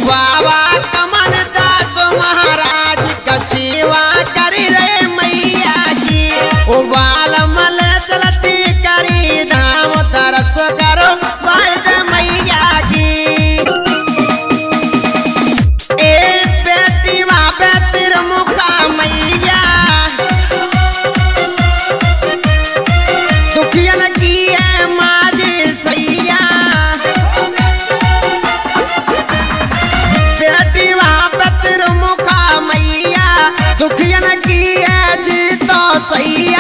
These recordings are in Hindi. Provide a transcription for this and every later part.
बाबा कमन दास महाराज का सेवा करी रे मैया की। ओ बालमल चलती करी धाम दरस करो वाहिद मैया की। ए बेटी बाबे तिरमुखा मैया दुखियन की है माजी सैया। बेटी बाबे तिरमुखा मैया दुखियन की है जी तो सैया।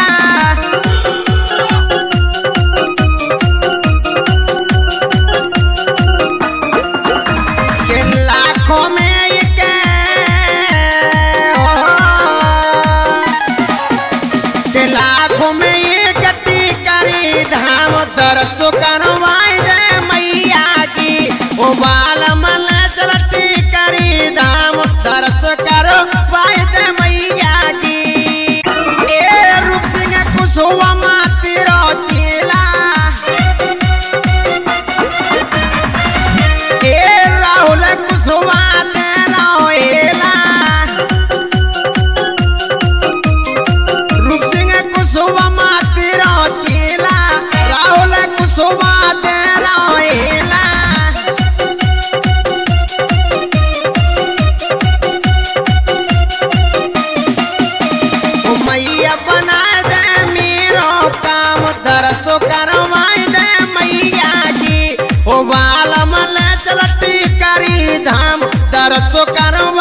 लाखों में एक लाखों में एक गति करी धाम दरस करवाई दे मैया की। ओ बालमल चलती करी धाम दरस करवाई दे मैया की। ए रूप सिंह कुशवा मातिरो चेला राहुल कुशवा तेरा एला। रूप सिंह कुशवा मातिरो चेला राहुल कुशवा तेरा एला। मैया बना दे मेरो काम दरसो करवाई दे मैया की। ओ बालमल चलती करी धाम दरसो करवाई